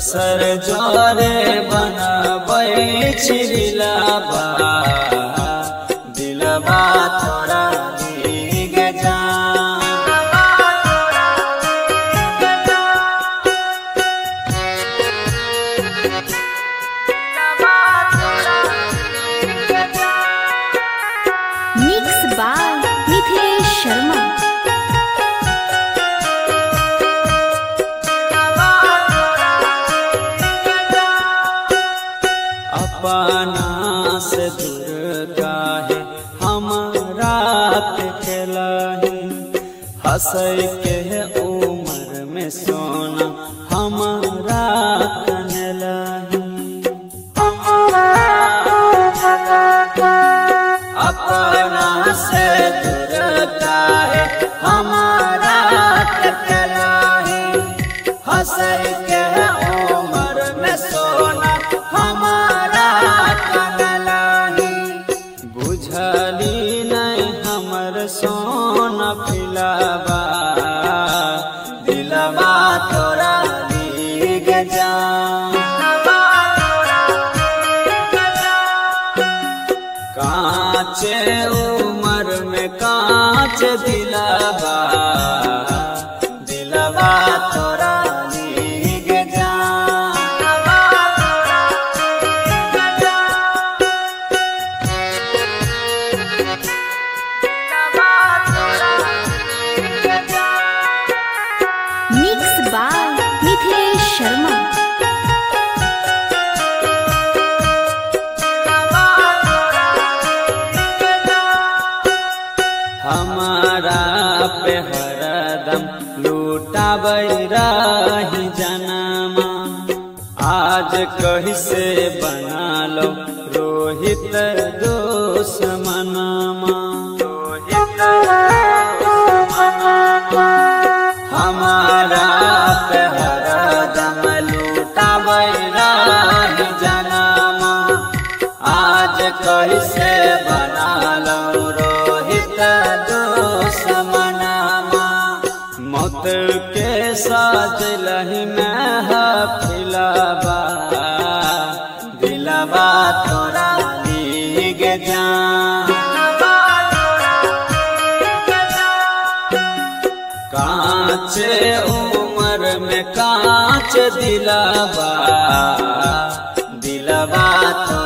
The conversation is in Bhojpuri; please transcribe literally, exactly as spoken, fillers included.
दोसर जोरे बनबै छी दिलबा दिलबा तोरा भीग जा मिक्स बाय मिथिलेश शर्मा। अपना से दूर काहे हमरा खेलही हंसै के उम्र में सोना हमरा कनलही अपना से दूर काहे हमरा खेलही हंसै के उम्र में सोना हमारा कनलही बुझली नहीं हमर सोना फिलबा दिलबा तोरा भीग जा कांचे उम्र में कांच दिलबा दिलबा तोरा भीग जा मिक्स बाय मिथिलेश शर्मा। हमारा पे हरदम लूटाबै रही जनमा आज कैसे बना लो रोहित दुश्मनमा हमारा पे हरदम लूटाबै रही जनमा आज कैसे बना लो रोहित दुश्मनमा मौत के साथ लही में फिलबा दिलबा तोरा भीग जा कांच उम्र में कांच दिलबा दिलबा तोरा